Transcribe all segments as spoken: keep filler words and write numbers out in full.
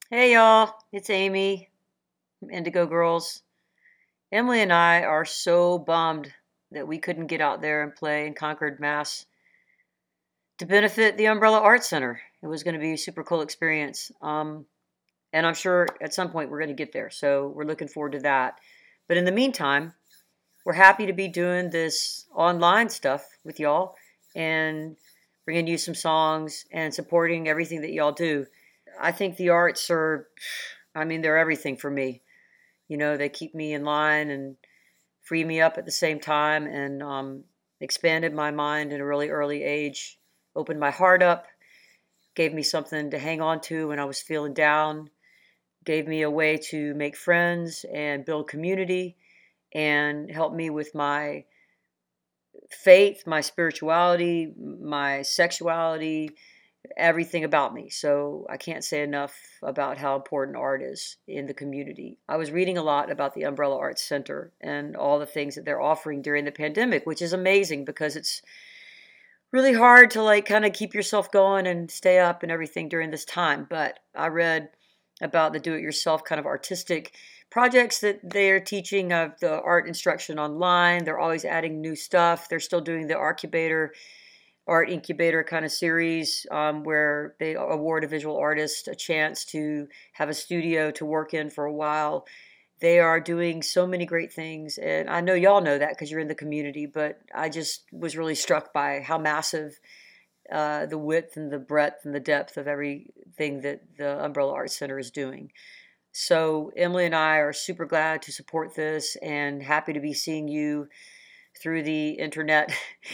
Hey y'all, it's Amy from Indigo Girls. Emily and I are so bummed that we couldn't get out there and play in Concord, Mass to benefit the Umbrella Arts Center. It was going to be a super cool experience. Um, and I'm sure at some point we're going to get there. So we're looking forward to that. But in the meantime, we're happy to be doing this online stuff with y'all and bringing you some songs and supporting everything that y'all do. I think the arts are, I mean, they're everything for me. You know, they keep me in line and free me up at the same time, and um, expanded my mind in a really early age, opened my heart up, gave me something to hang on to when I was feeling down, gave me a way to make friends and build community, and helped me with my faith, my spirituality, my sexuality, everything about me. So I can't say enough about how important art is in the community. I was reading a lot about the Umbrella Arts Center and all the things that they're offering during the pandemic, which is amazing because it's really hard to like kind of keep yourself going and stay up and everything during this time. But I read about the do-it-yourself kind of artistic projects that they're teaching of the art instruction online. They're always adding new stuff. They're still doing the Arcubator art incubator kind of series, um, where they award a visual artist a chance to have a studio to work in for a while. They are doing so many great things, and I know y'all know that because you're in the community, but I just was really struck by how massive uh, the width and the breadth and the depth of everything that the Umbrella Arts Center is doing. So Emily and I are super glad to support this and happy to be seeing you through the internet.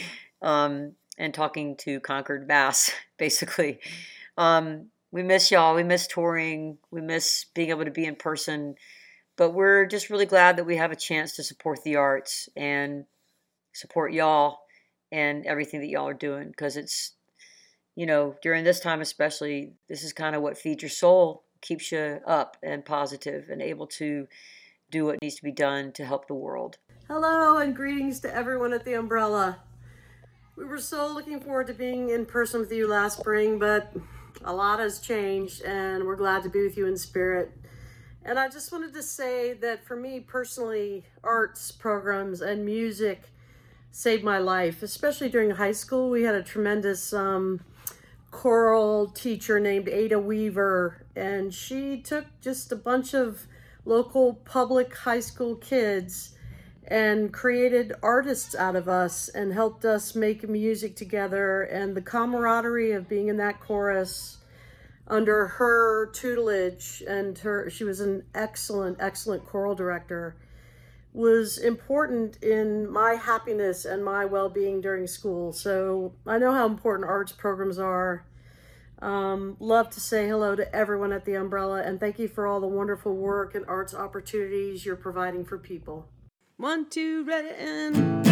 um, and talking to Concord, Mass, basically. Um, we miss y'all. We miss touring. We miss being able to be in person. But we're just really glad that we have a chance to support the arts and support y'all and everything that y'all are doing, because it's, you know, during this time especially, this is kind of what feeds your soul, keeps you up and positive and able to do what needs to be done to help the world. Hello and greetings to everyone at the Umbrella. We were so looking forward to being in person with you last spring, but a lot has changed and we're glad to be with you in spirit. And I just wanted to say that for me personally, arts programs and music saved my life, especially during high school. We had a tremendous um, choral teacher named Ada Weaver, and she took just a bunch of local public high school kids and created artists out of us and helped us make music together. And the camaraderie of being in that chorus under her tutelage, and her, she was an excellent, excellent choral director, was important in my happiness and my well-being during school. So I know how important arts programs are. Um, love to say hello to everyone at the Umbrella and thank you for all the wonderful work and arts opportunities you're providing for people. One, two, ready, and...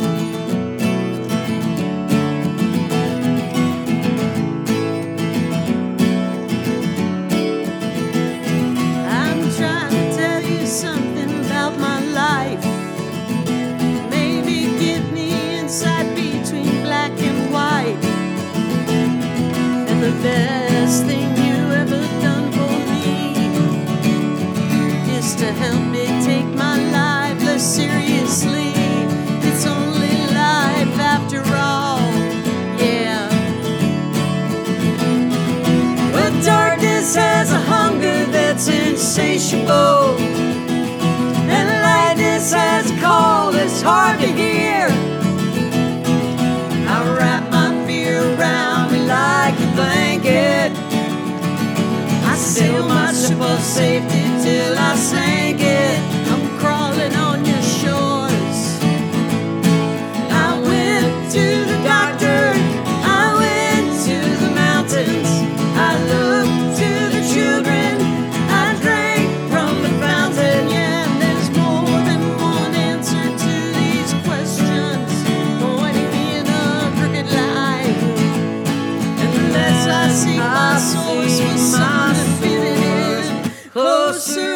I'm trying to tell you something about my life. Maybe give me insight between black and white. And the best thing you ever done for me is to help me take my life less seriously. It's only life after all, yeah. But darkness has a hunger that's insatiable, and lightness has a call that's hard to hear. I wrap my fear around me like a blanket. I sail my ship of safety till I sank it. I'm crawling on your shores. I went to the doctor, I went to the mountains, I looked to the children, I drank from the fountain. Yeah, there's more than one answer to these questions, pointing me in a crooked light. Unless I seek my source for some definitive, closer